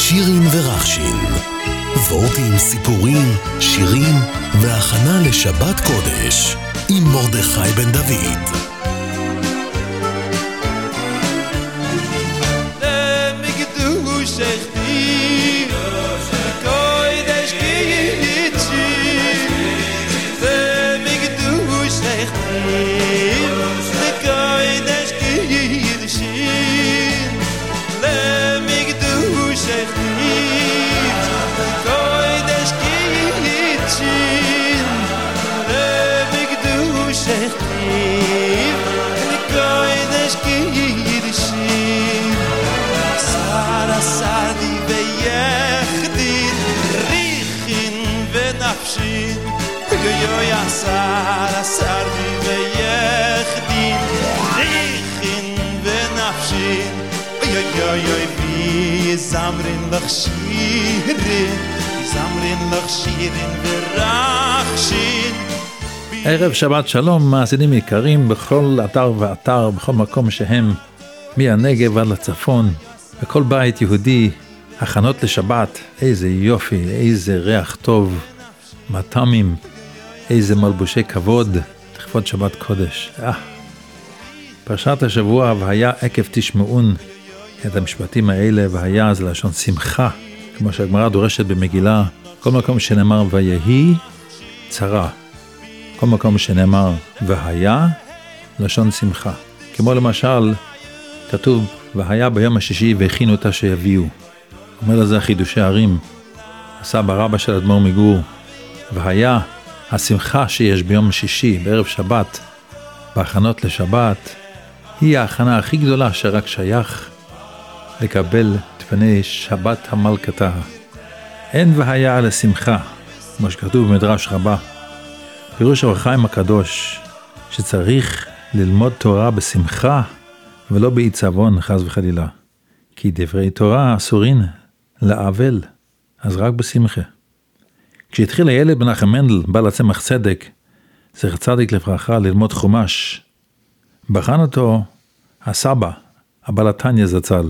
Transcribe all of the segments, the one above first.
שירין ורחשין, וורטים, סיפורים, שירים והכנה לשבת קודש עם מרדכי בן דוד. אסר ויחדין ריחין ונפשין אוי וי זמרין לך שירין ורחשין. ערב שבת שלום מאזינים יקרים בכל אתר ואתר, בכל מקום שהם, מהנגב עד לצפון, בכל בית יהודי. הכנות לשבת, איזה יופי, איזה ריח טוב, מטעמים, איזה מלבושי כבוד, לכבוד שבת קודש. פרשת השבוע, והיה עקב תשמעון, את המשפטים האלה, והיה זה לשון שמחה, כמו שהגמרא דורשת במגילה, כל מקום שנאמר ויהי צרה, כל מקום שנאמר והיה לשון שמחה. כמו למשל, כתוב והיה ביום השישי והכינו אותה שיביאו. אומר לזה חידושי ערים, הסבא רבא של אדמו"ר מגור, והיה השמחה שיש ביום שישי, בערב שבת, בהכנות לשבת, היא ההכנה הכי גדולה שרק שייך לקבל את פני שבת המלכתה. אין והיה על השמחה, כמו שכתוב במדרש רבה. פירוש אור החיים הקדוש, שצריך ללמוד תורה בשמחה, ולא בעיצבון חס וחלילה. כי דברי תורה אסורין לעבל, אז רק בשמחה. כשהתחיל הילד מנחם מנדל, בעל הצמח צדק, זכר צדיק לברכה, ללמוד חומש, בחן אותו הסבא, הבעל התניא זצ"ל,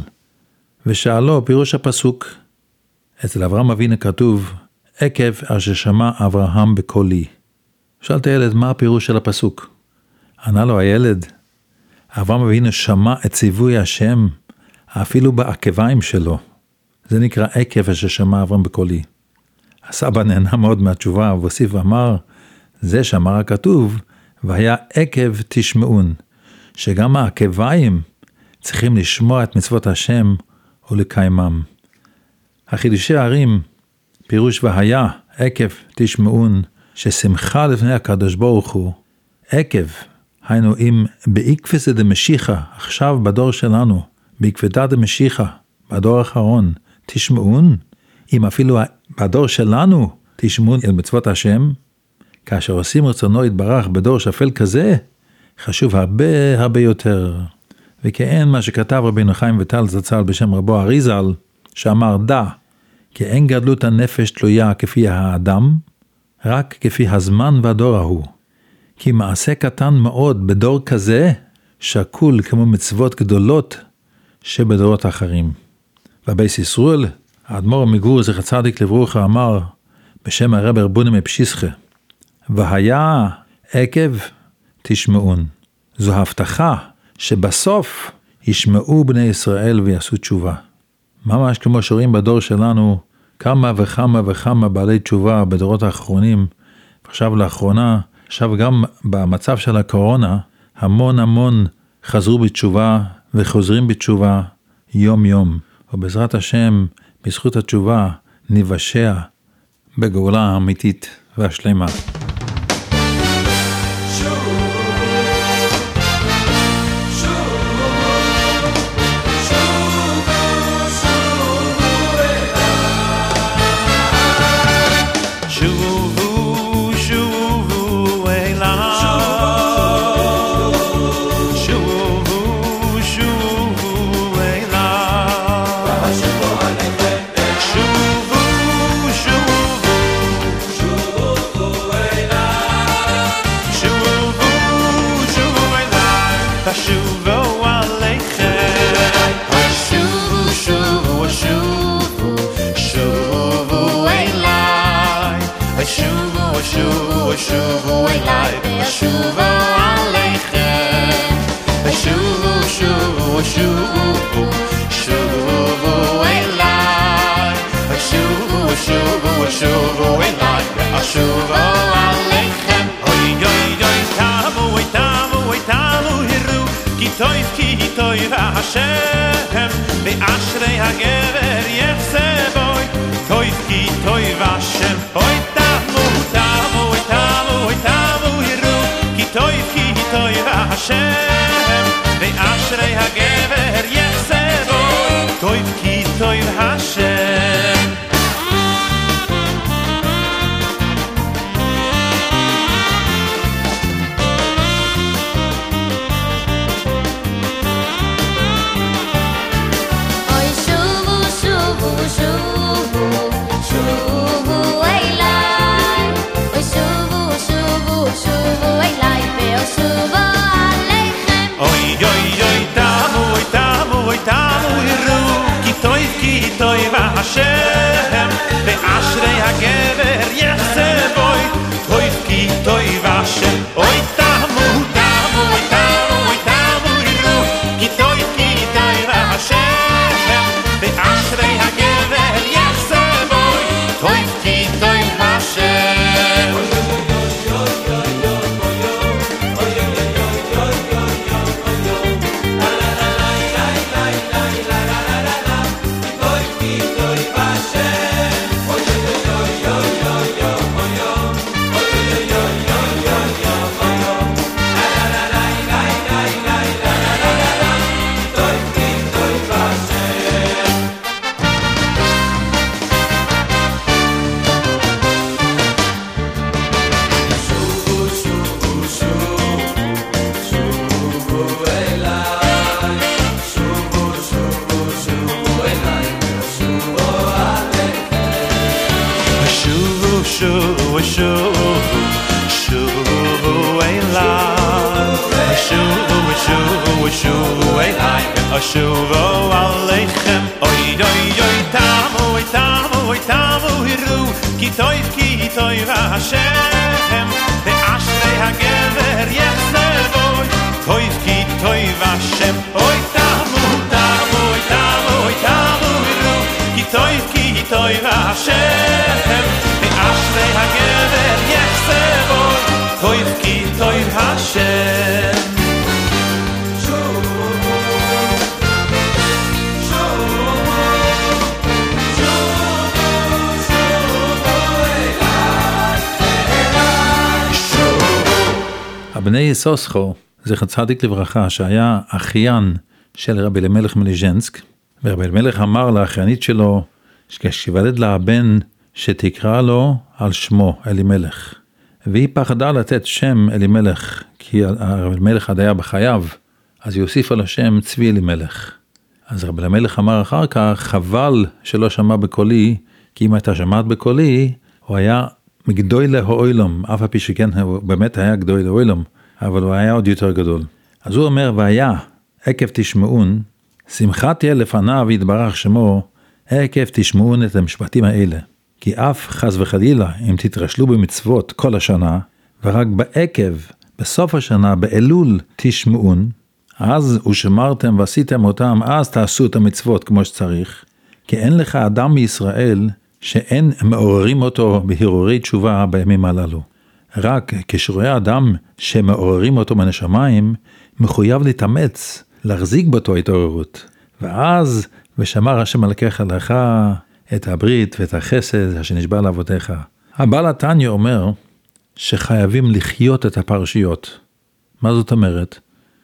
ושאלו פירוש הפסוק. אצל אברהם אבינו כתוב, עקב אשר שמע אברהם בקולי. שאל את הילד, מה הפירוש של הפסוק? ענה לו הילד, אברהם אבינו שמע את ציווי השם, אפילו בעקביים שלו. זה נקרא עקב אשר שמע אברהם בקולי. הסבא נהנה מאוד מהתשובה, והוסיף ואמר, זה שאמר הכתוב, והיה עקב תשמעון, שגם העקביים צריכים לשמוע את מצוות השם ולקיימם. החידושי הערים, פירוש והיה עקב תשמעון, ששמחה לפני הקדוש ברוך הוא, עקב, היינו אם בעקבתא דמשיחא, עכשיו בדור שלנו, בעקבתא דמשיחא, בדור האחרון, תשמעון, אם אפילו בדור שלנו תשמעון אל מצוות השם, כאשר עושים רצונו יתברך בדור שפל כזה, חשוב הרבה יותר. וכאין מה שכתב רבינו חיים ויטל זצ"ל בשם רבו אריזל, שאמר דע, כי אין גדלות הנפש תלויה כפי האדם, רק כפי הזמן והדור ההוא. כי מעשה קטן מאוד בדור כזה, שקול כמו מצוות גדולות שבדורות אחרים. ובייס ישראל, האדמו"ר מגור זכר צדיק לברכה אמר, בשם הרב רבוני מפשיסחה, והיה עקב תשמעון. זו הבטחה שבסוף ישמעו בני ישראל ויעשו תשובה. ממש כמו שרואים בדור שלנו, כמה וכמה בעלי תשובה בדורות האחרונים, עכשיו לאחרונה, עכשיו גם במצב של הקורונה, המון חזרו בתשובה וחוזרים בתשובה יום יום. ובעזרת השם, בזכות התשובה, נבשע בגאולה האמיתית והשלמה. שובו שובו אליי ואשובו עליכם שובו שובו שובו שובו אליי שובו שובו שובו אליי ואשובו עליכם אוי אוי אוי תמו תמו תמו הירו כי טוב השם ואשרי הגבר יחסבוי טוב השם אוי תמו תמו תמו תמו הירו כי טוב השם ואשרי הגבר יחסבוי טוב השם טוב השם ואשרי הגבר יחסבוי טוב השם אוי תמו תמו תמו תמו הירו כי טוב השם ואשרי הגבר יחסבוי טוב השם שובו עליכם אוי אוי אוי תמו תמו תמו הירו כי טוב השם ואשרי הגבר יחסבוי טוב השם אוי תמו תמו תמו תמו הירו כי טוב השם ואשרי הגבר יחסבוי טוב השם בני יסוסחו, זכר צדיק לברכה, שהיה אחיין של רבי אלימלך מליז'נסק, ורבי אלימלך אמר לאחיינית שלו, שכשיוולד לה הבן שתקרא לו על שמו אלימלך. והיא פחדה לתת שם אלימלך, כי רבי אלימלך עד היה בחייו, אז היא הוסיפה לו שם צבי אלימלך. אז רבי אלימלך אמר אחר כך, חבל שלא שמע בקולי, כי אם הייתה שמעת בקולי, הוא היה מגדוי להוילום, אף הפי שכן הוא באמת היה גדוי להוילום, אבל הוא היה עוד יותר גדול. אז הוא אומר, והיה, עקב תשמעון, שמחה תהיה לפניו יתברך שמו, עקב תשמעון את המשפטים האלה. כי אף חס וחלילה, אם תתרשלו במצוות כל השנה, ורק בעקב, בסוף השנה, באלול תשמעון, אז ושמרתם ועשיתם אותם, אז תעשו את המצוות כמו שצריך, כי אין לך אדם מישראל, שאין מעוררים אותו בהרהורי תשובה בימים הללו. רק כשרואה אדם שמעוררים אותו מן השמיים, מחויב להתאמץ, להחזיק באותו התעוררות. ואז, ושמר השם אלוקיך לך את הברית ואת החסד שנשבע לאבותיך. הבעל התניא אומר שחייבים לחיות את הפרשיות. מה זאת אומרת?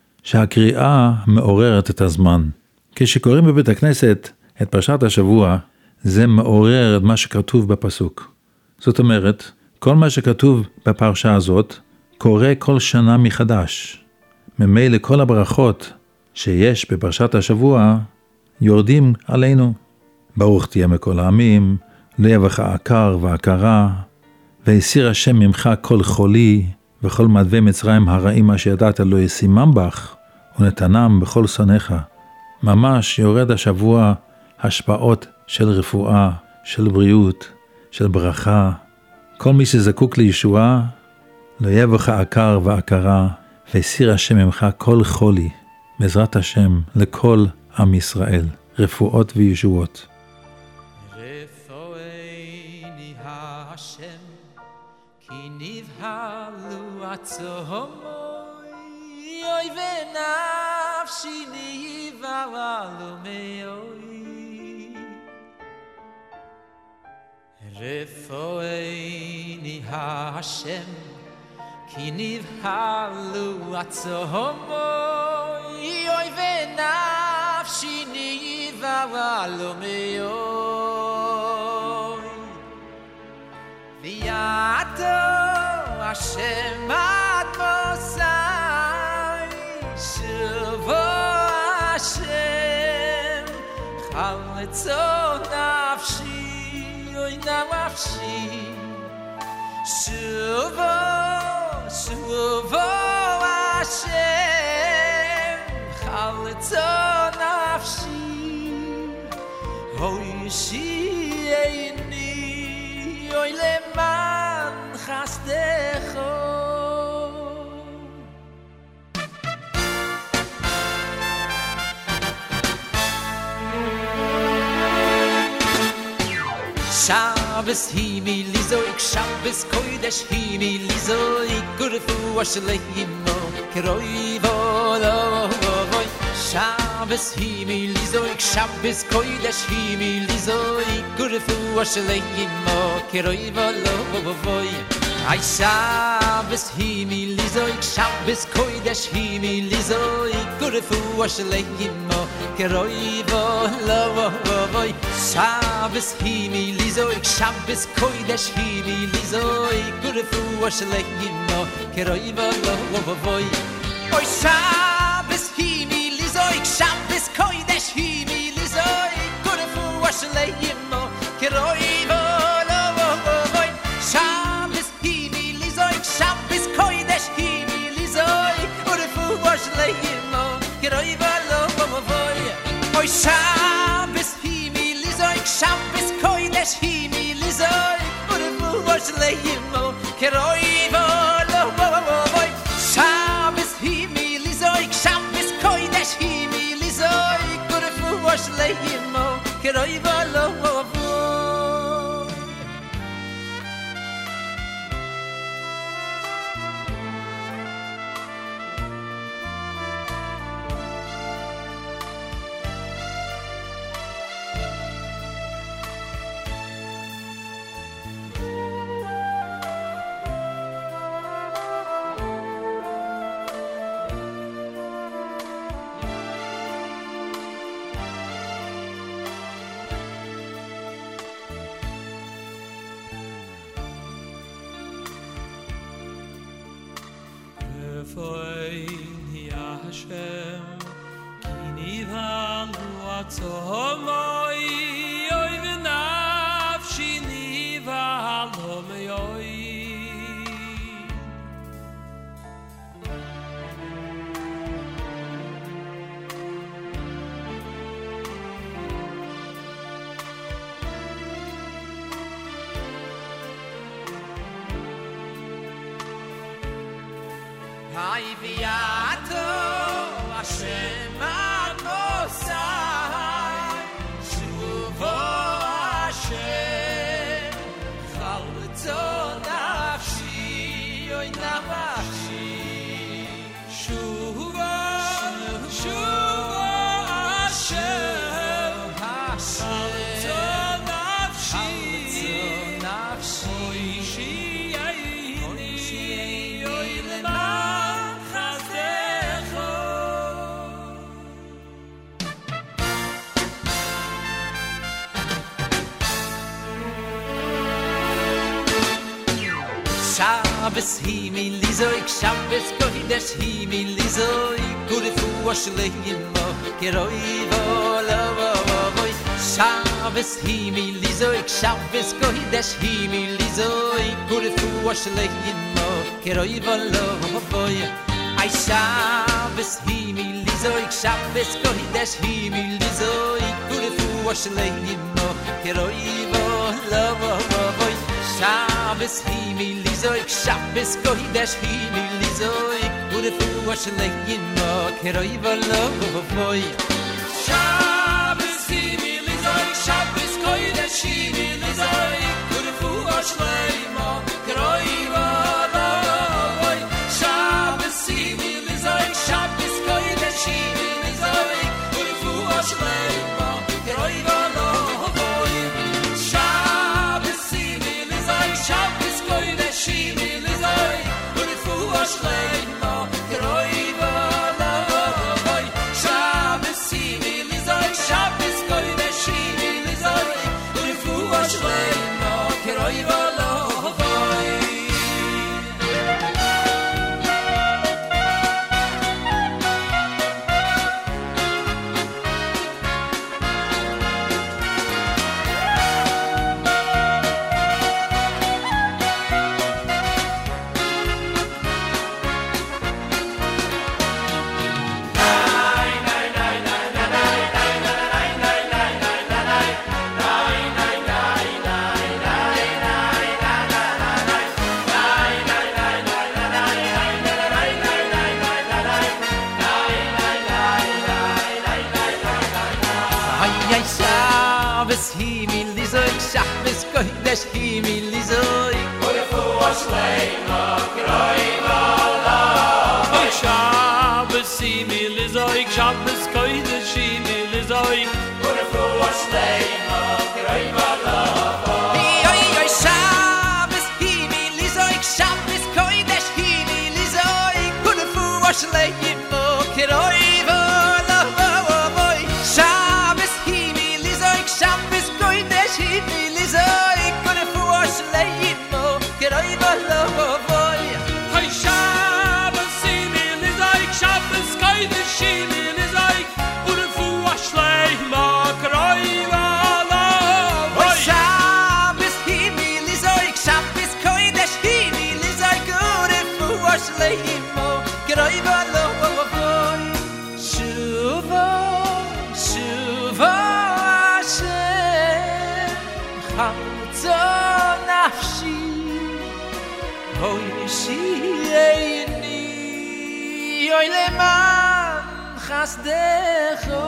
שהקריאה מעוררת את הזמן. כשקוראים בבית הכנסת את פרשת השבוע, זה מעורר את מה שכתוב בפסוק. זאת אומרת, כל מה שכתוב בפרשה הזאת, קורה כל שנה מחדש. ממילא כל הברכות שיש בפרשת השבוע, יורדים עלינו. ברוך תהיה מכל העמים, לא יבך עקר ועקרה, והסיר השם ממך כל חולי, וכל מדווי מצרים הרעים מה שידעת לא ישימם בך, ונתנם בכל שונאיך. ממש יורד השבוע השפעות של רפואה, של בריאות, של ברכה. כל מי שזקוק לישועה, לא יהיה בך עקר ועקרה, והסיר השם ממך כל חולי, בעזרת השם לכל עם ישראל, רפואות וישועות. רפואני השם, כי נבהלו עצומי, אוי ונפשי נבהלו מאוי. רפואני השם, כי נבהלו עצומי, אוי ונפשי נבהלו מאוי. ויעתו השם עד מוסי, שובו השם חלצו נפשי, אוי נפשי. שובו השם חלצו נפשי, הושיעני אוי למען חסדך. Shabbos himi lizoik, Shabbos kodesh himi lizoik, Gurfu ashleimo keroivo lovoy. Shabbos himi lizoik, Shabbos kodesh himi lizoik, Gurfu ashleimo keroivo lovoy. Ay Shabbos himi lizoik, Shabbos kodesh himi lizoik, Gurfu ashleimo keroivo lovoy. Shabbos himi lizoik, Shabbos kodesh himi lizoik, Gurfu ashleimo keroivo lovoy. Oy Shabbos himi lizoik, Shabbos kodesh himi lizoik, Gurfu ashleimo keroivo lovoy. Shabbos himi lizoik, Shabbos kodesh himi lizoik, Gurfu ashleimo keroivo lovoy. Oy Shabbos himi lizoik, Shabbos kodesh himi lizoik, Gurfu ashleimo keroivo lovoy. Shabbos himi lizoik, Shabbos kodesh himi lizoik, Gurfu ashleimo keroivo lovoy. Refa'ini Hashem, ki nivhalu atzomoi, oy v'nafshi nivhalu me'oi. Hay viato Hashem ad Mosai, Shuvo Hashem chalto nafshi, oy nafshi. Shuvo Hashem chalto nafshi, oy shi'ayni, oy leman chazdecho. Shabbos himi lizoik, Shabbos kodesh himi lizoik, Gurfu ashleimo keroivo lovoy. Shabbos himi lizoik, Shabbos kodesh himi lizoik, Gurfu ashleimo keroivo lovoy. Ay Shabbos himi lizoik, Shabbos kodesh himi lizoik, Gurfu ashleimo keroivo lovoy. Shabbos Shabbos himi lizoik Shabbos kohidesh himi lizoik Urefu ashleim mo keroi v'lovoy Shabbos himi lizoik Shabbos kohidesh himi lizoik Urefu ashleim mo keroi v'lovoy Shabbos himi lizoik Shabbos kohidesh himi lizoik Urefu ashleim mo keroi v'lovoy Shabbos himi lizoik Shabbos kohidesh himi lizoik Urefu ashleim mo keroi v'lovoy Shabbos himi lizoik Shabbos kohidesh himi lizoik Urefu ashleim mo keroi v'lovoy Ay Shabbos himi lizoik Shabbos kohidesh himi lizoik Urefu ashleim mo keroi v'lovoy Shabbos himi lizoik Shabbos kohidesh himi lizoik Urefu ashleim mo keroi v'lovoy Ay Shabbos himi lizoik Shabbos kohidesh himi lizoik Urefu ashleim mo keroi v'lovoy Shabbos himi lizoik Shabbos kohidesh himi lizoik Urefu ashleim mo keroi v'lovoy Hay Shabbos himi lizoik Shabbos kohidesh himi lizoik Urefu ashleim mo keroi v'lovoy Shabbos himi lizoik Shabbos kohidesh himi lizoik Urefu ashleim mo keroi v'lovoy Shuvo Shuvo Hashem Chalto nafshi Hoy shi'eini Hoy leman chasdecho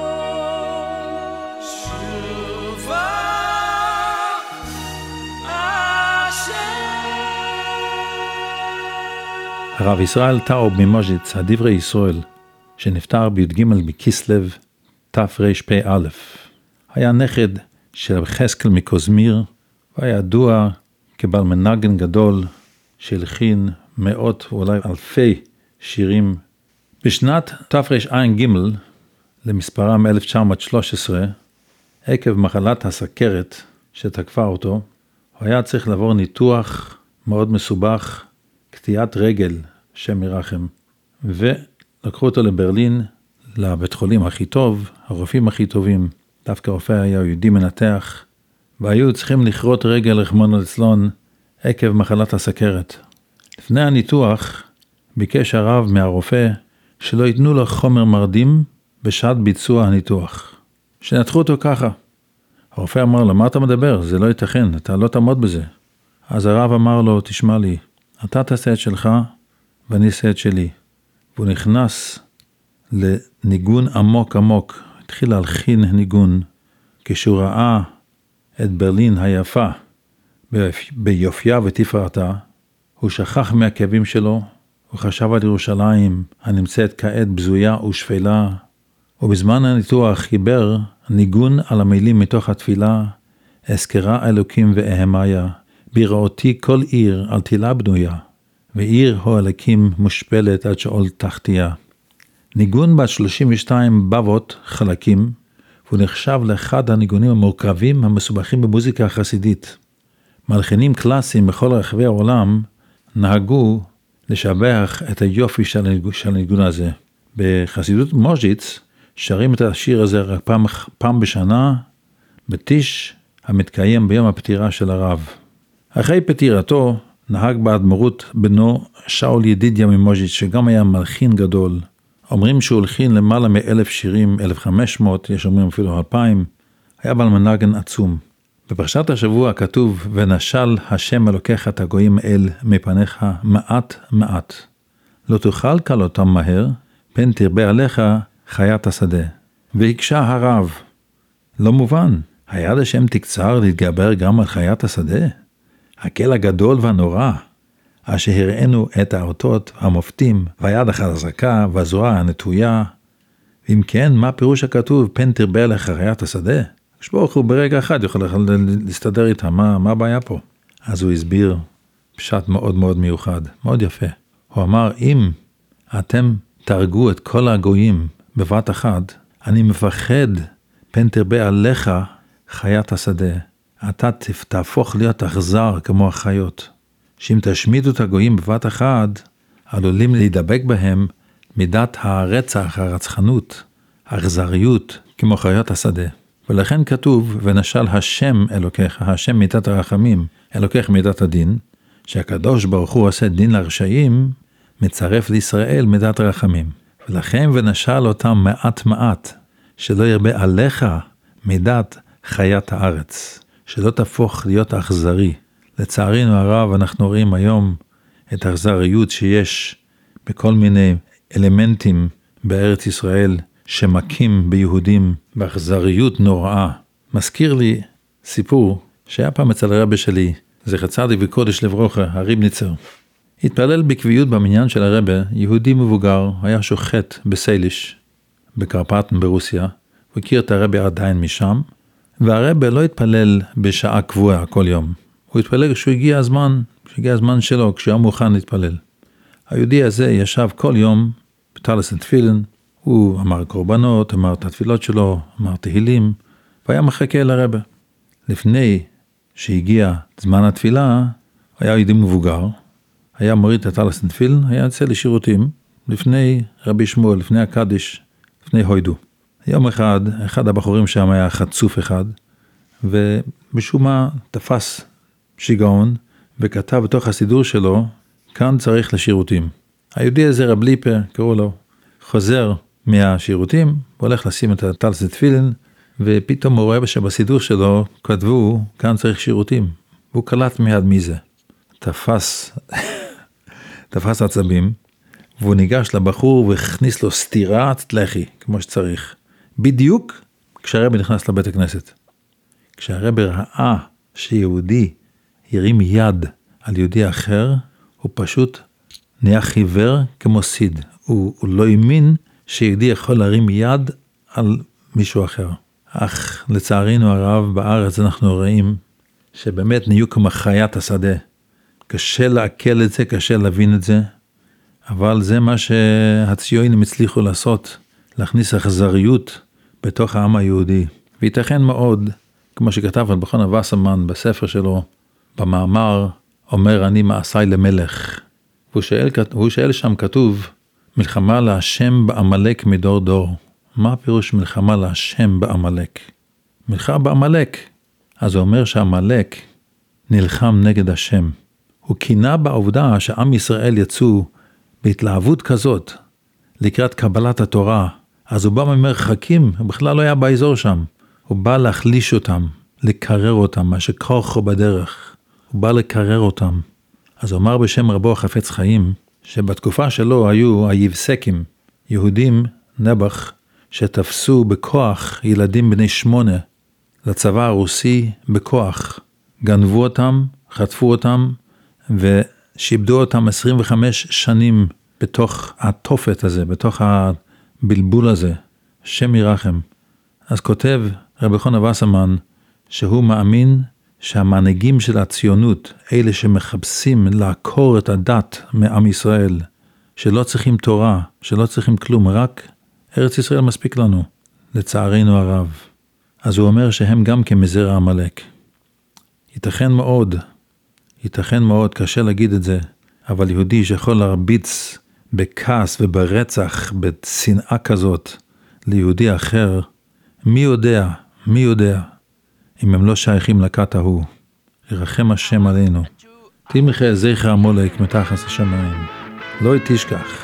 Shuvo Hashem הרב ישראל טאוב ממוז'יץ, הדברי ישראל, שנפטר בי"ג בכסלו תרפ"א, היה נכד של רב חזקאל מקוזמיר, והיה ידוע כבעל מנגן גדול שהלחין מאות ואולי אלפי שירים. בשנת תרע"ג, למספרם 1913, עקב מחלת הסכרת שתקפה אותו, הוא היה צריך לעבור ניתוח מאוד מסובך, קטיעת רגל, שם ירחם, ולקחו אותו לברלין, לבית חולים הכי טוב, הרופאים הכי טובים, דווקא הרופא היה יהודי מנתח, והיו צריכים לכרות רגל רחמנא ליצלן עקב מחלת הסכרת. לפני הניתוח ביקש הרב מהרופא שלא ייתנו לו חומר מרדים בשעת ביצוע הניתוח. שנתחו אותו ככה. הרופא אמר לו, מה אתה מדבר? זה לא ייתכן, אתה לא תעמוד בזה. אז הרב אמר לו, תשמע לי, אתה תעשה את שלך ואני אעשה את שלי. והוא נכנס לניגון עמוק עמוק, התחיל להלחין ניגון, כשהוא ראה את ברלין היפה ביופייה ותפארתה, הוא שכח מהכאבים שלו, הוא חשב על ירושלים הנמצאת כעת בזויה ושפלה, ובזמן הניתוח חיבר ניגון על המילים מתוך התפילה, אזכרה אלוקים ואהמיה, בראותי כל עיר על תילה בנויה, ועיר האלוקים מושפלת עד שאול תחתיה. ניגון בת 32 בבות חלקים, והוא נחשב לאחד הניגונים המורכבים המסובכים במוזיקה החסידית. מלחינים קלאסיים בכל רחבי העולם נהגו לשבח את היופי של הניגון הזה. בחסידות מוז'יץ שרים את השיר הזה רק פעם בשנה, בתיש המתקיים ביום הפטירה של הרב. אחרי פטירתו נהג באדמו"רות בנו שאול ידידיה ממוז'יץ, שגם היה מלחין גדול. אומרים שהוא הלחין למעלה מ1,000 שירים, 1,500, יש אומרים אפילו 2,000, היה בעל מנגן עצום. בפרשת השבוע כתוב, ונשל השם אלוקיך את הגויים אל מפניך מעט מעט. לא תאכל כלותם מהר, פן תרבה עליך חיית השדה. והקשה הרב. לא מובן, היד השם תקצר להתגבר גם על חיית השדה? הקל הגדול והנורא, אשר הראינו את האותות המופתים, והיד החזקה והזרוע הנטויה. ואם כן, מה פירוש הכתוב, פן תרבה עליך חיית השדה? כשברוך הוא ברגע אחד יכול להסתדר איתה, מה הבעיה פה? אז הוא הסביר פשט מאוד מאוד מיוחד, מאוד יפה. הוא אמר, אם אתם תרגו את כל הגויים בבת אחת, אני מפחד, פן תרבה עליך חיית השדה. אתה תהפוך להיות אכזר כמו החיות. שאם תשמידו את הגויים בבת אחת, עלולים להידבק בהם מידת הרצח, הרצחנות, האכזריות, כמו חיות השדה. ולכן כתוב, ונשל השם אלוקיך, השם מידת הרחמים, אלוקיך מידת הדין, שהקדוש ברוך הוא עושה דין לרשעים, מצרף לישראל מידת הרחמים. ולכן ונשל אותם מעט מעט, שלא ירבה עליך מידת חיית הארץ, שלא תהפוך להיות אכזרי. לצערנו הרב אנחנו רואים היום את האכזריות שיש בכל מיני אלמנטים בארץ ישראל, שמקים ביהודים באכזריות נוראה. מזכיר לי סיפור שהיה פעם אצל הרבי שלי, זכר צדיק וקודש לברוכה, הריבניצר. התפלל בקביעות במניין של הרבי, יהודי מבוגר, היה שוחט בסייליש, בקרפטן ברוסיה, הוא הכיר את הרבי עדיין משם, והרבי לא התפלל בשעה קבועה כל יום. הוא התפלל כשהוא הגיע הזמן שלו, כשהוא היה מוכן להתפלל. היהודי הזה ישב כל יום בתלס תפילין, הוא אמר קורבנות, אמר את התפילות שלו, אמר תהילים, והיה מחכה לרבי. לפני שהגיע זמן התפילה, היה יהודי מבוגר, היה מוריד את התלס תפילין, היה יוצא לשירותים, לפני רבי שמואל, לפני הקדיש, לפני הוידו. יום אחד הבחורים שם היה חצוף אחד, ומשום מה תפס שיגעון, וכתב בתוך הסידור שלו, כאן צריך לשירותים. היהודי הזה רב ליפה, קראו לו, חוזר מהשירותים, הולך לשים את התלס תפילין, ופתאום הוא רואה שבסידור שלו כתבו, כאן צריך שירותים. והוא קלט מיד מי זה. תפס עצבים, והוא ניגש לבחור והכניס לו סטירת לחי, כמו שצריך. בדיוק כשהרבי נכנס לבית הכנסת. כשהרבי ראה שיהודי ירים יד על יהודי אחר, הוא פשוט נהיה חיוור כמו סיד. הוא לא האמין שיהודי יכול להרים יד על מישהו אחר. אך לצערנו הרב בארץ אנחנו רואים שבאמת נהיו כמו חיית השדה. קשה לעכל את זה, קשה להבין את זה, אבל זה מה שהציונים הצליחו לעשות, להכניס אכזריות בתוך העם היהודי. וייתכן מאוד, כמו שכתב על בחונה וסרמן בספר שלו, במאמר אומר אני מעשי למלך. והוא שואל שם כתוב, מלחמה להשם בעמלק מדור דור. מה הפירוש מלחמה להשם בעמלק? מלחמה בעמלק. אז הוא אומר שהעמלק נלחם נגד השם. הוא קינה בעובדה שעם ישראל יצאו בהתלהבות כזאת לקראת קבלת התורה. אז הוא בא ממרחקים, הוא בכלל לא היה באזור שם. הוא בא להחליש אותם, לקרר אותם, מה שכוחו בדרך. הוא בא לקרר אותם. אז הוא אמר בשם רבו החפץ חיים, שבתקופה שלו היו היבסקים, יהודים נבח, שתפסו בכוח ילדים בני 8 לצבא הרוסי בכוח. גנבו אותם, חטפו אותם, ושיבדו אותם 25 שנים בתוך התופת הזה, בתוך הבלבול הזה, שם ירחם. אז כותב רבי חונה וסרמן, שהוא מאמין שהמנהיגים של הציונות, אלה שמחפשים לעקור את הדת מעם ישראל, שלא צריכים תורה, שלא צריכים כלום, רק ארץ ישראל מספיק לנו, לצערנו הרב. אז הוא אומר שהם גם כמזרע עמלק. ייתכן מאוד, קשה להגיד את זה, אבל יהודי שיכול להרביץ בכעס וברצח, בשנאה כזאת, ליהודי אחר, מי יודע, אם הם לא שייכים לכת ההוא. ירחם השם עלינו. תמחה זכר עמלק מתחת השמיים. לא תשכח.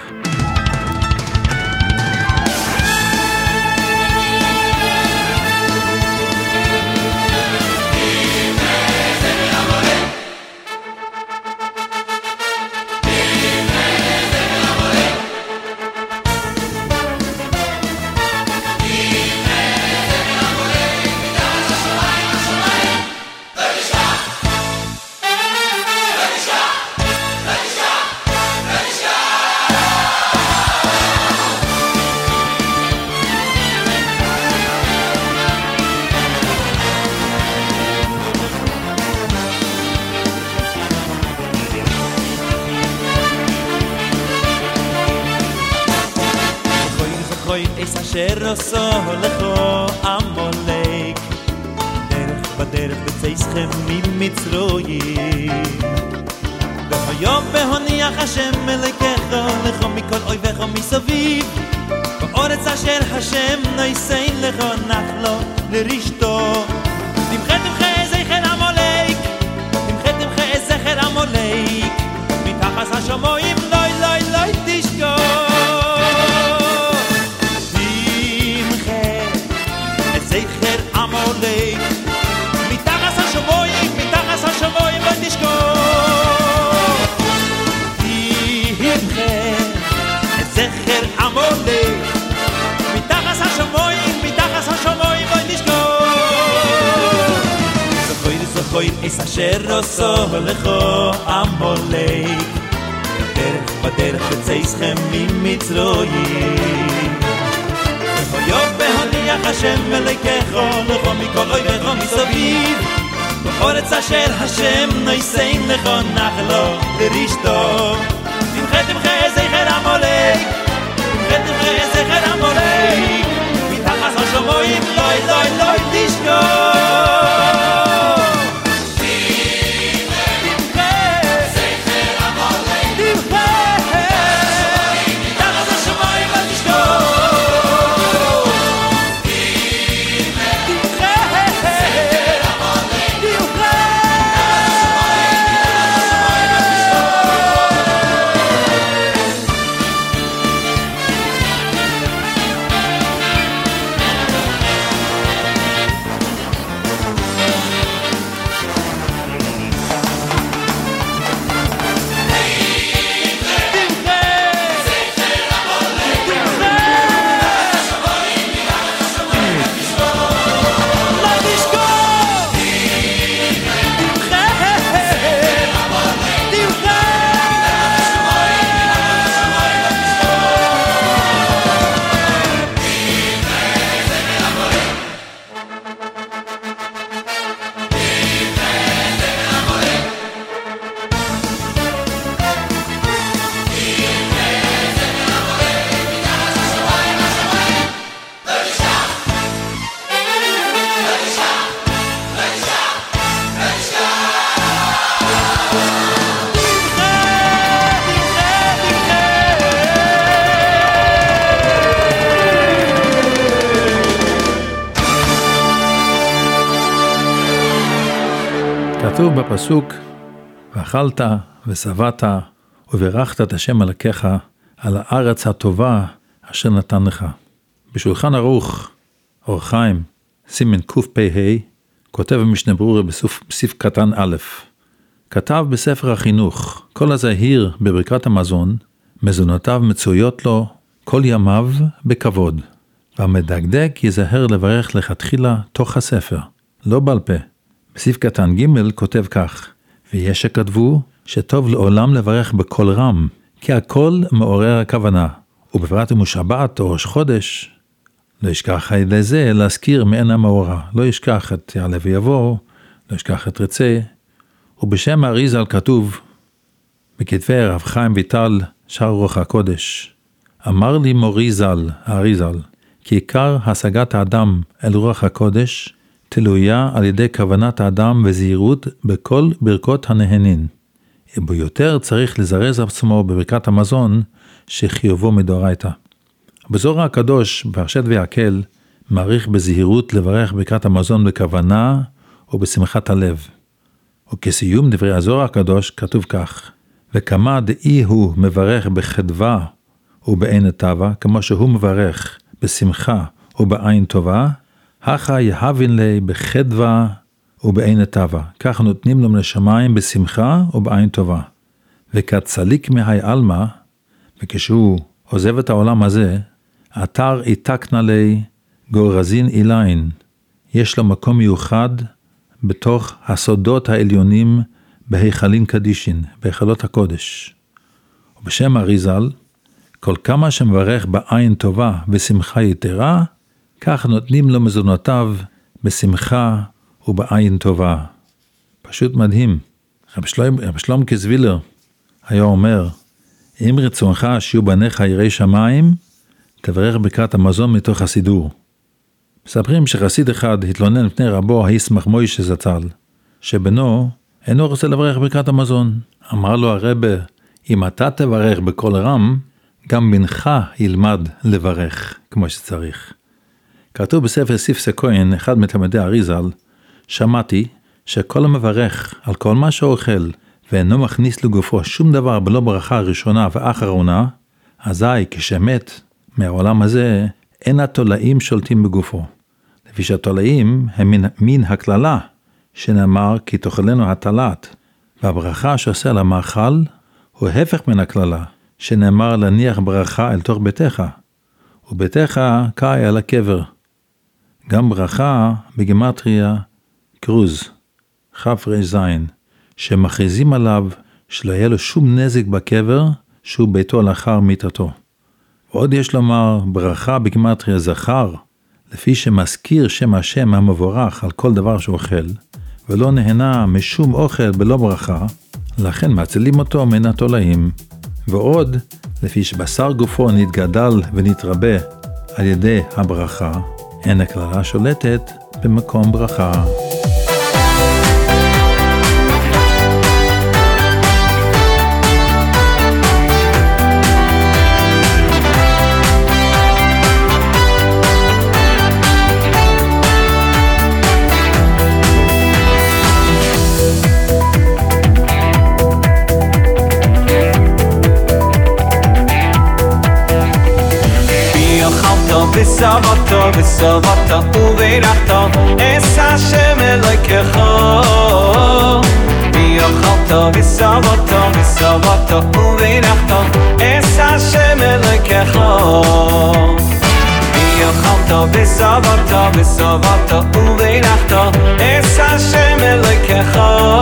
אשר עשו לכו עמלק בדרך בצאתכם ממצרים והיום בהוניח השם אלוהיכם לכו מכל אויביך מסביב בארץ אשר השם נושא לכו נחלו לרשתו תמחה זכר עמלק תמחה זכר עמלק מתחת השמיים לא תשכח זכר עמלק מתחת השמיים לא תשכח תמחה זכר עמלק מתחת השמיים לא תשכח זכור אס אשר עשו לכו עמלק בדרך בצאתכם ממצרים והיום בהוניח השם אלוהיכם לכו מכל אויביך מסביב בארץ אשר השם נושא לכו נחלו לרשתו תמחה זכר עמלק תמחה זכר עמלק מתחת השמיים לא תשכח כתוב בפסוק, ואכלת ושבעת וברכת את השם אלוקיך על הארץ הטובה אשר נתן לך. בשולחן ערוך, אור חיים, סימן קפ"ה, כותב במשנה ברורה בסעיף קטן א', כתב בספר החינוך, כל הזהיר בברכת המזון, מזונותיו מצויות לו כל ימיו בכבוד, והמדקדק יזהר לברך לכתחילה תוך הספר, לא בעל פה. בסעיף קטן ג' כותב כך, ויש שכתבו שטוב לעולם לברך בקול רם, כי הכל מעורר הכוונה, ובפרט אם הוא שבת או ראש חודש, לא ישכח לזה להזכיר מעין המאורע, לא ישכח את יעלה ויבוא, לא ישכח את רצה, ובשם האריזל כתוב, בכתבי רב חיים ויטל, שער רוח הקודש, אמר לי מורי ז"ל, האריזל, כי עיקר השגת האדם אל רוח הקודש, תלויה על ידי כוונת האדם וזהירות בכל ברכות הנהנין. וביותר צריך לזרז עצמו בברכת המזון שחיובו מדאורייתא. בזוהר הקדוש, פרשת ויקל, מעריך בזהירות לברך ברכת המזון בכוונה ובשמחת הלב. וכסיום דברי הזוהר הקדוש כתוב כך, וכמה דאי הוא מברך בחדווה ובעין טובה, כמו שהוא מברך בשמחה ובעין טובה, הכה יהבין לי בחדווה ובעין טובה. כך נותנים לו לשמיים בשמחה ובעין טובה. וכצליק מהי אלמה, וכשהוא עוזב את העולם הזה, אתר איתקנה לי גורזין אילין. יש לו מקום מיוחד בתוך הסודות העליונים בהיכלין קדישין, בהיכלות הקודש. ובשם אריזל, כל כמה שמברך בעין טובה ושמחה יתרה, כך נותנים לו מזונותיו בשמחה ובעין טובה. פשוט מדהים. רב שלום קזווילר היה אומר, אם רצונך שיהיו בניך יראי שמיים, תברך ברכת המזון מתוך הסידור. מספרים שחסיד אחד התלונן לפני רבו הישמח מוישה זצ"ל, שבנו אינו רוצה לברך ברכת המזון. אמר לו הרב, אם אתה תברך בקול רם, גם בנך ילמד לברך כמו שצריך. כתוב בספר סיפסי כהן, אחד מתלמידי אריז"ל, שמעתי שכל המברך על כל מה שאוכל, ואינו מכניס לגופו שום דבר בלא ברכה ראשונה ואחרונה, אזי כשמת מהעולם הזה, אין התולעים שולטים בגופו. לפי שהתולעים הם מן הכללה, שנאמר כי תאכלנו התלת, והברכה שעושה על המאכל הוא הפך מן הכללה, שנאמר להניח ברכה אל תוך ביתך, וביתך קאי על הקבר. גם ברכה בגימטריה קרוז, כ"ז, שמכריזים עליו שלא יהיה לו שום נזק בקבר, שהוא ביתו לאחר מיתתו. ועוד יש לומר ברכה בגימטריה זכר, לפי שמזכיר שם השם המבורך על כל דבר שאוכל, ולא נהנה משום אוכל בלא ברכה, לכן מצילים אותו מן התולעים. ועוד, לפי שבשר גופו נתגדל ונתרבה על ידי הברכה, אין הכללה שולטת במקום ברכה. וסבתו וסבתו ובירכתו אס השם אלוהיך ויאכלתו וסבתו וסבתו ובירכתו אס השם אלוהיך ויאכלתו וסבתו וסבתו ובירכתו אס השם אלוהיך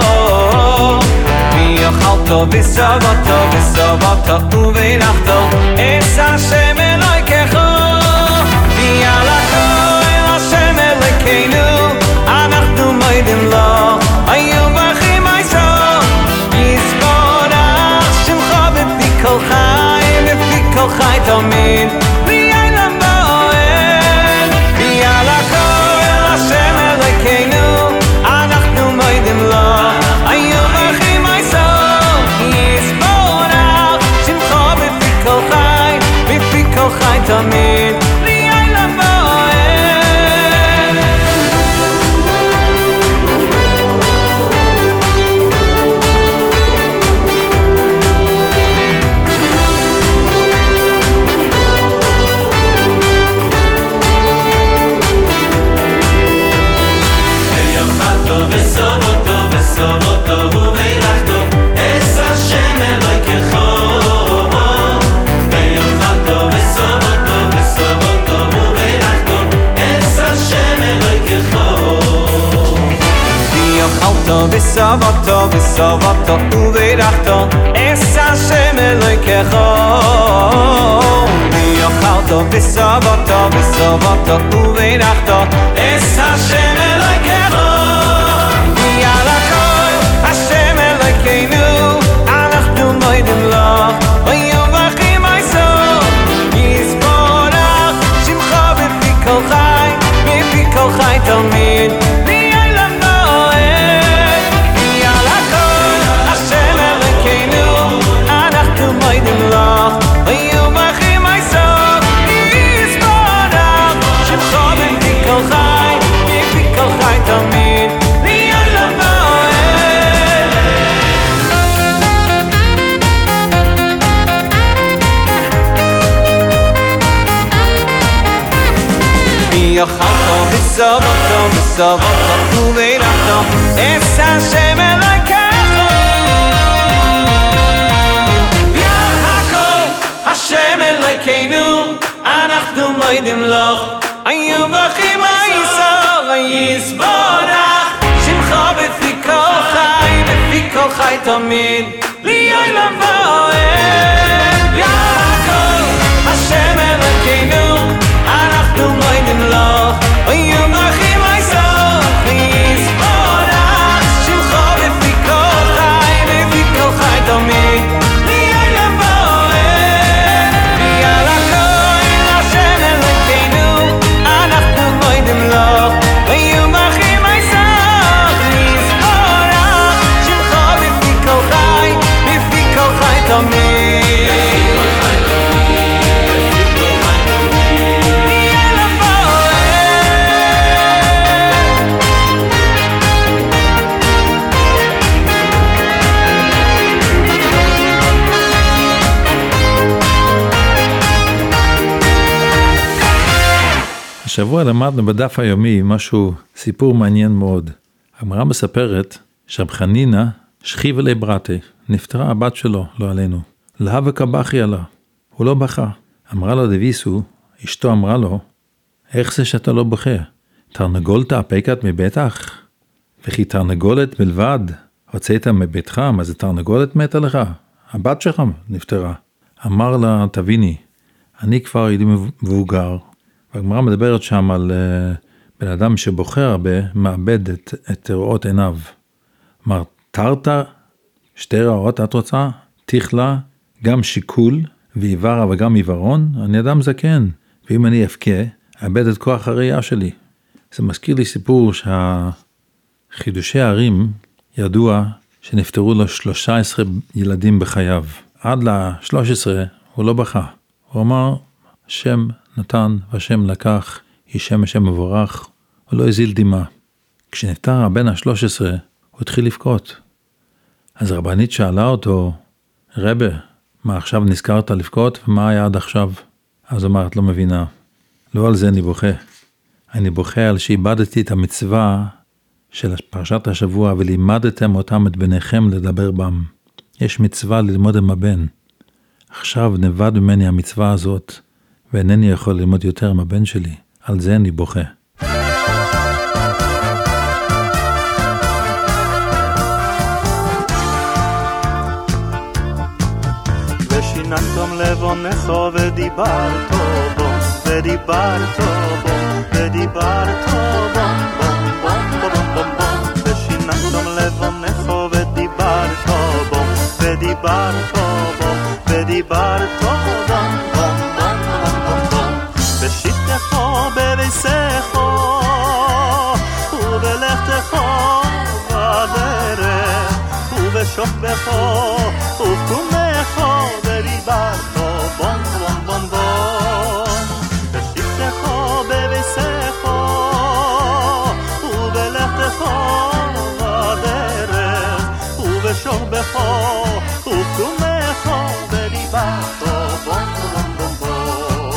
ויאכלתו וסבתו וסבתו ובירכתו אס השם אלוהיך על הכל השם אלוקינו אנחנו מודים לו היו ברכים היסוד יסבורך שמך בפי כל חי בפי כל חי תמיד ויעלם בוער ועל הכל השם אלוקינו אנחנו מודים לו היו ברכים היסוד יסבורך שמך בפי כל חי בפי כל חי תמיד וסבתו וסבתו ובירכתו אס השם אלוהיך ויאכלתו וסבתו וסבתו ובירכתו אס השם אלוהיך ועל הכל השם אלוהינו אנחנו מודים לו היו ברכים היסוד יסבורך שמך בפי כל חי בפי כל חי תמיד יאכלתו וסבתו וסבתו ובירכתו אס השם אלוהיך ועל הכל השם אלוהינו אנחנו מודים לו היו ברכים היסוד יסבורך שמך בפי כל חי בפי כל חי תמיד לעולם ועד ועל הכל השם אלוהינו אנחנו מודים לו היו ברכים היסוד יסבורך שמך בפי כל חי בפי כל חי תמיד לעולם ועד ועל הכל השם השבוע למדנו בדף היומי משהו, סיפור מעניין מאוד. הגמרא מספרת שרב חנינא שכיב אלי ברתי, נפטרה הבת שלו, לא עלינו. לה וקבחי עלה, הוא לא בכה. אמרה לו דביסו, אשתו אמרה לו, איך זה שאתה לא בוכה? תרנגולת אפקת מבטח? וכי תרנגולת בלבד הוצאת מביתך, מה זה תרנגולת מתה לך? הבת שלך נפטרה. אמר לה, תביני, אני כבר ידי מבוגר, והגמרא מדברת שם על בן אדם שבוחר הרבה, מאבד את ראות עיניו. אמר, תרת שתי רעות את רוצה? תכלה גם שיקול ועיוורה וגם עיוורון? אני אדם זקן, ואם אני אפקה, אאבד את כוח הראייה שלי. זה מזכיר לי סיפור שהחידושי הערים ידוע שנפטרו לו 13 ילדים בחייו. עד ל-13 הוא לא בכה. הוא אמר, השם נתן והשם לקח, ישם השם מבורך, הוא לא הזיל דמעה. כשנפטר הבן ה-13, הוא התחיל לבכות. אז הרבנית שאלה אותו, רבי, מה עכשיו נזכרת לבכות ומה היה עד עכשיו? אז אמר, את לא מבינה, לא על זה אני בוכה. אני בוכה על שאיבדתי את המצווה של פרשת השבוע, ולימדתם אותם את בניכם לדבר בם. יש מצווה ללמוד עם הבן. עכשיו נבד ממני המצווה הזאת, ואינני יכול ללמוד יותר עם הבן שלי. על זה אני בוכה. ושיננתם לבונךו ודיברתו בו, ודיברתו בו, ודיברתו בום בום בום בום בום בום. ושיננתם לבונךו ודיברתו בו, ודיברתו בו, ודיברתו בום בום בום בום בום. ושיתךו בביסךו ובלכתךו בדרך ובשוכבךו ובקומךו ודיברתו בום בום בום בום. ושיתךו בביסךו ובלכתךו בדרך ובשוכבךו ובקומךו ודיברתו בום בום בום בום.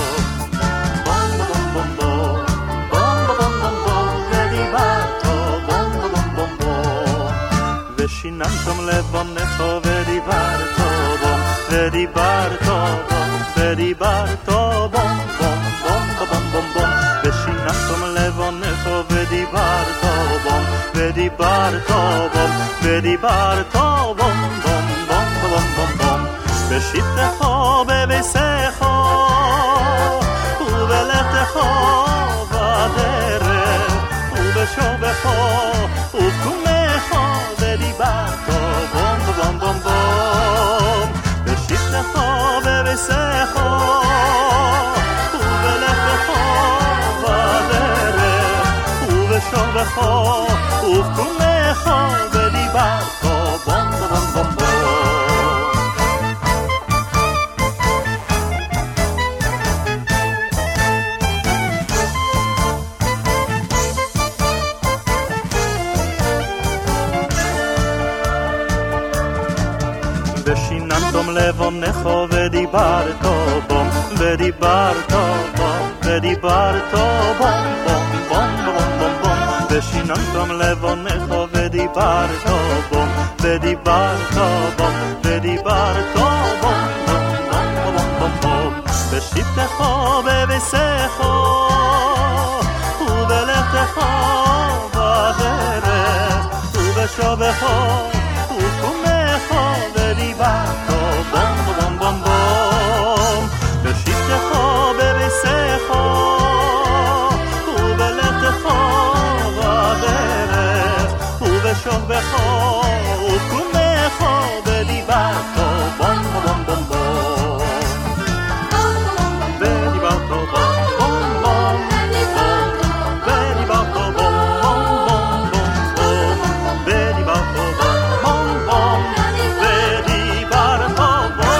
ושיננתם לבונךו ודיברתו בום, ודיברתו בום, ודיברתו בום בום בום בום בום בום. ושיננתם לבונךו ודיברתו בום, ודיברתו בום, ודיברתו בום בום בום בום בום בום. ושיתךו בביסךו ובלכתךו בדרך ובשוכבךו ובקומךו ודיברתו בום בום בום בום. ושיתךו בביסךו ובלכתךו בדרך ובשוכבךו ובקומךו ודיברתו בום בום בום בום. ושיננתם לבונךו ודיברתו בום, ודיברתו בום, ודיברתו בום בום בום בום בום בום. ושיננתם לבונךו ודיברתו בום, ודיברתו בום, ודיברתו בום בום בום בום בום בום. ושיתךו בביסךו ובלכתךו בדרך ובשוכבךו ובקומךו ודיברתו בום בום בום בום. ושיתךו בביסךו ובלכתךו בדרך ובשוכבךו ובקומךו ודיברתו בום בום בום בום. ודיברתו בום בום בום, ודיברתו בום בום בום בום, ודיברתו בום בום בום, ודיברתו בום.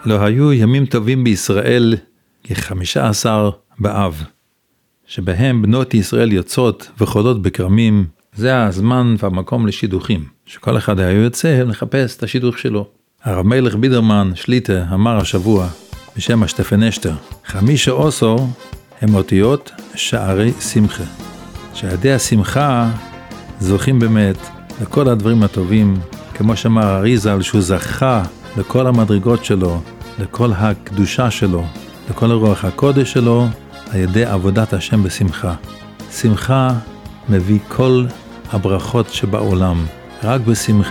לא היו ימים טובים בישראל כ-15 באב, שבהם בנות ישראל יוצאות וחולות בכרמים. זה הזמן והמקום לשידוכים, שכל אחד היה יוצא לחפש את השידוך שלו. הרב מלך בידרמן שליטה אמר השבוע בשם השטפן אשטר, 5 עשור הם אותיות שערי שמחה, שעדי השמחה זוכים באמת לכל הדברים הטובים, כמו שאמר אריזל שהוא זכה לכל המדרגות שלו, לכל הקדושה שלו, לכל הרוח הקודש שלו, על ידי עבודת השם בשמחה. שמחה מביא כל הברכות שבעולם, רק בשמחה.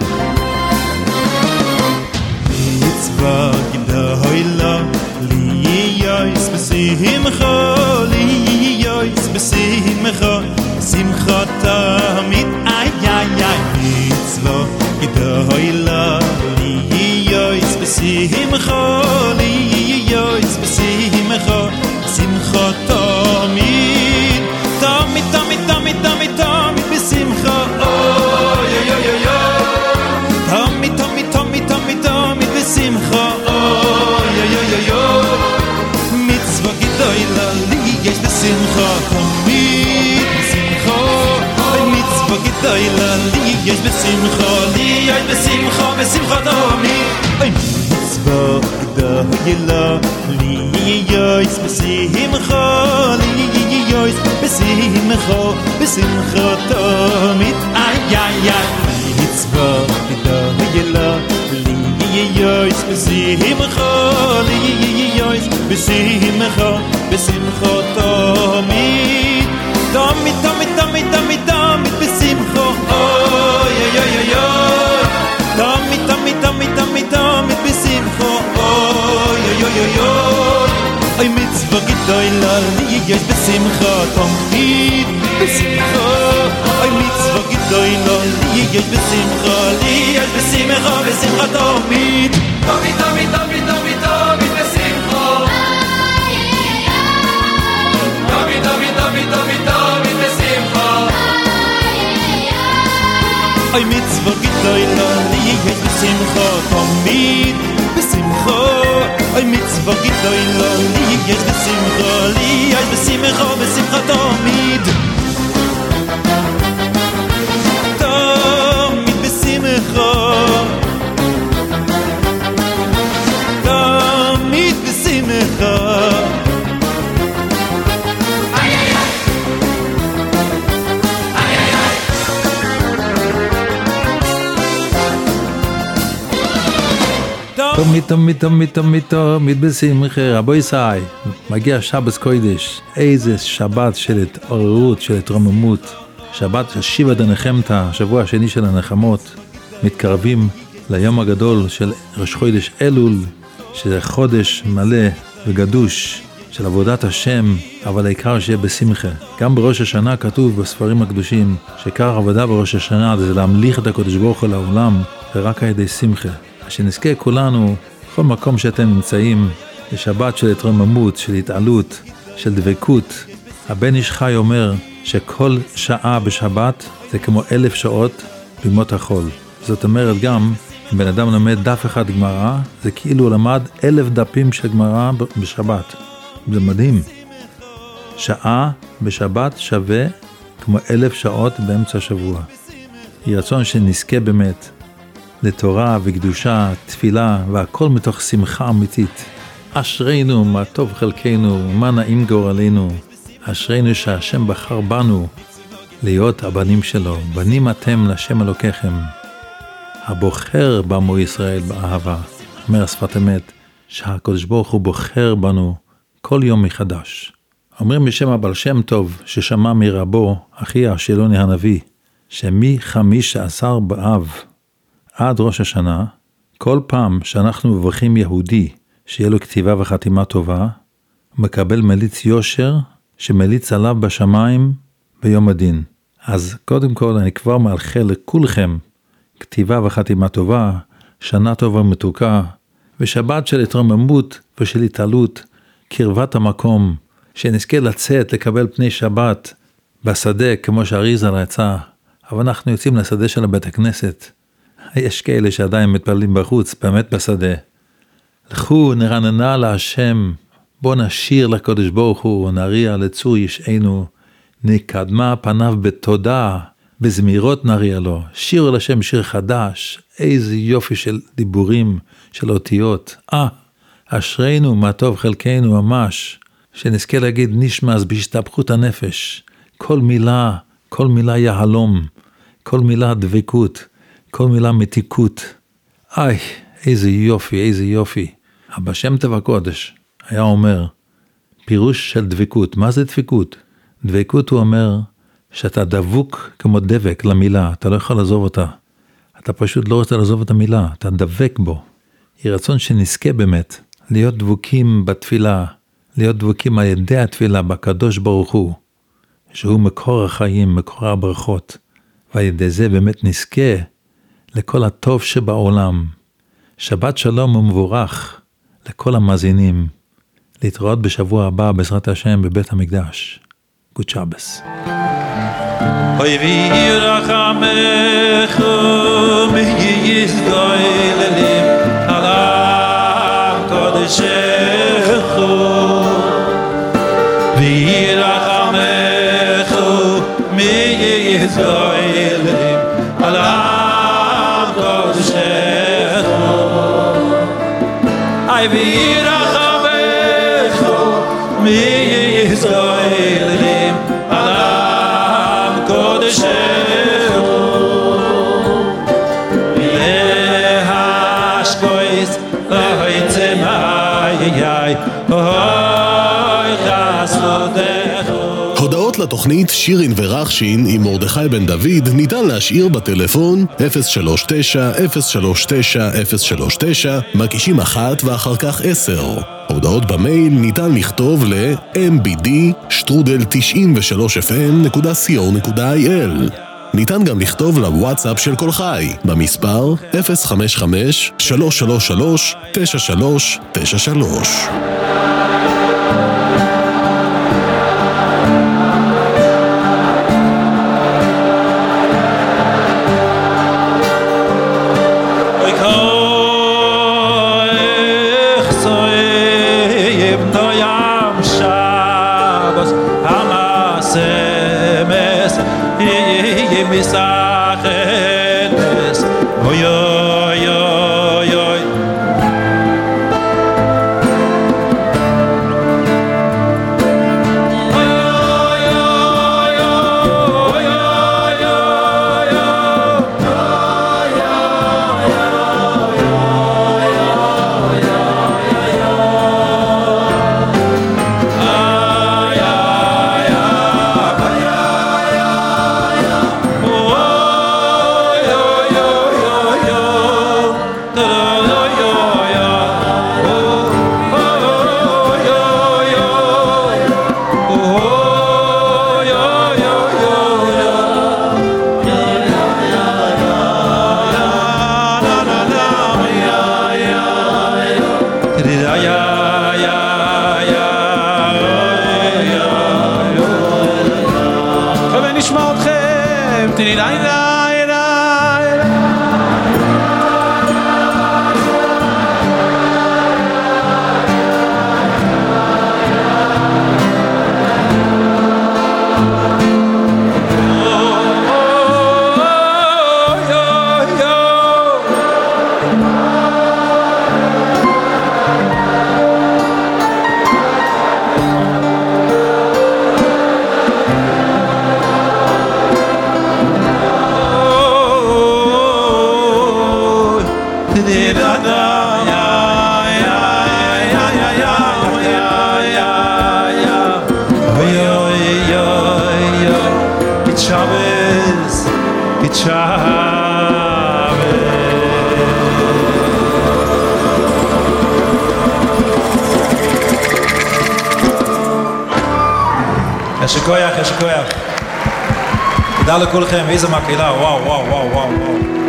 מצווה גדולה להיות בשמחה, להיות בשמחה, שמחה תמיד, איי איי איי. מצווה גדולה להיות בשמחה, להיות בשמחה, שמחה תמיד, תמיד תמיד תמיד תמיד תמיד בשמחה, אוי אוי אוי אוי, תמיד תמיד תמיד תמיד תמיד בשמחה, אוי אוי אוי אוי. מצווה גדולה לי יש בשמחה תמיד בשמחה, מצווה גדולה לי יש בשמחה, לי יש בשמחה בשמחה תמיד. מצווה גדולה לי יש בשמחה, לי יש בשמחה בשמחה תמיד, איי איי איי. מצווה גדולה לי יש בשמחה, לי יש בשמחה בשמחה תמיד, תמיד תמיד תמיד תמיד תמיד בשמחה, אוי אוי אוי אוי, תמיד תמיד תמיד תמיד תמיד בשמחה, אוי אוי אוי אוי. אוי מצווה גדולה לי יש בשמחה תמיד בשמחה, אוי מצווה גדולה לי יש בשמחה, לי יש בשמחה בשמחה תמיד, תמיד תמיד תמיד תמיד תמיד בשמחה, תמיד תמיד תמיד תמיד תמיד בשמחה. אוי מצווה גדולה לי יש בשמחה תמיד בשמחה, אוי מצווה גדולה לי יש בשמחה, לי יש בשמחה בשמחה תמיד, תמיד בשמחה, תמיד בשמחה. תמיד תמיד תמיד תמיד תמיד בשמחה. רבו ישראל, מגיע שבת קודש, איזה שבת של התעוררות, של התרוממות, שבת שיבה דנחמתא, שבוע השני של הנחמות. מתקרבים ליום הגדול של ראש חודש אלול, שזה חודש מלא וגדוש של עבודת השם, אבל העיקר שיהיה בשמחה. גם בראש השנה כתוב בספרים הקדושים שעיקר עבודה בראש השנה זה להמליך את הקדוש ברוך הוא לעולם, ורק על ידי שמחה. שנזכה כולנו, בכל מקום שאתם נמצאים, לשבת של התרוממות, של התעלות, של דבקות. הבן איש חי אומר שכל שעה בשבת זה כמו 1000 שעות בימות החול. זאת אומרת גם, אם בן אדם לומד דף אחד גמרא, זה כאילו למד 1000 דפים של גמרא בשבת. זה מדהים. שעה בשבת שווה כמו 1000 שעות באמצע השבוע. יהי רצון שנזכה באמת לתורה וקדושה, תפילה, והכל מתוך שמחה אמיתית. אשרינו, מה טוב חלקנו, מה נעים גורלנו. אשרינו שהשם בחר בנו להיות הבנים שלו. בנים אתם לשם אלוקיכם. הבוחר בעמו ישראל באהבה. אומר השפת אמת, שהקדוש ברוך הוא בוחר בנו כל יום מחדש. אומרים בשם הבעל שם טוב, ששמע מרבו, אחי השילוני הנביא, שמ-15 באב עד ראש השנה, כל פעם שאנחנו מברכים יהודי שיהיה לו כתיבה וחתימה טובה, מקבל מליץ יושר שמליץ עליו בשמיים ביום הדין. אז קודם כל אני כבר מאחל לכולכם כתיבה וחתימה טובה, שנה טובה ומתוקה, ושבת של התרוממות ושל התעלות, קרבת המקום, שנזכה לצאת לקבל פני שבת בשדה כמו שאריזה רצה, אבל אנחנו יוצאים לשדה של בית הכנסת. יש כאלה שעדיין מתפללים בחוץ, באמת בשדה. לכו נרננה להשם, בוא נשיר לקדוש ברוך הוא, נריע לצור ישענו, נקדמה פניו בתודה, בזמירות נריע לו, שירו לשם שיר חדש, איזה יופי של דיבורים, של אותיות, אשרינו מה טוב חלקנו ממש, שנזכה להגיד נשמע בהשתפכות הנפש, כל מילה יהלום, כל מילה דבקות, כל מילה מתיקות, איזה יופי, איזה יופי. אבא שם טוב הקודש היה אומר, פירוש של דבקות, מה זה דבקות? דבקות הוא אומר, שאתה דבוק כמו דבק למילה, אתה לא יכול לעזוב אותה, אתה פשוט לא רוצה לעזוב את המילה, אתה דבק בו. היא רצון שנזכה באמת, להיות דבוקים בתפילה, להיות דבוקים על ידי התפילה, בקדוש ברוך הוא, שהוא מקור החיים, מקור הברכות, ועל ידי זה באמת נזכה לכל הטוב שבעולם. שבת שלום ומבורך לכל המאזינים, להתראות בשבוע הבא בעזרת השם בבית המקדש. Good Shabbos. Oy vi rachamech mi yisdoilelim alam kodeshech vi rachamech mi yisdoilelim alam kodeshech ay vi rachamech mi yisdoilelim הודעות לתוכנית שירין ורחשין עם מרדכי בן דוד ניתן להשאיר בטלפון 033-039-039, מקישים 1 ואחר כך 10. הודעות במייל ניתן לכתוב mbd@93fm.co.il. ניתן גם לכתוב לוואטסאפ של כל חי במספר 055-333-9393. יש כוח. תודה לכולכם, איזה מקהלה, וואו.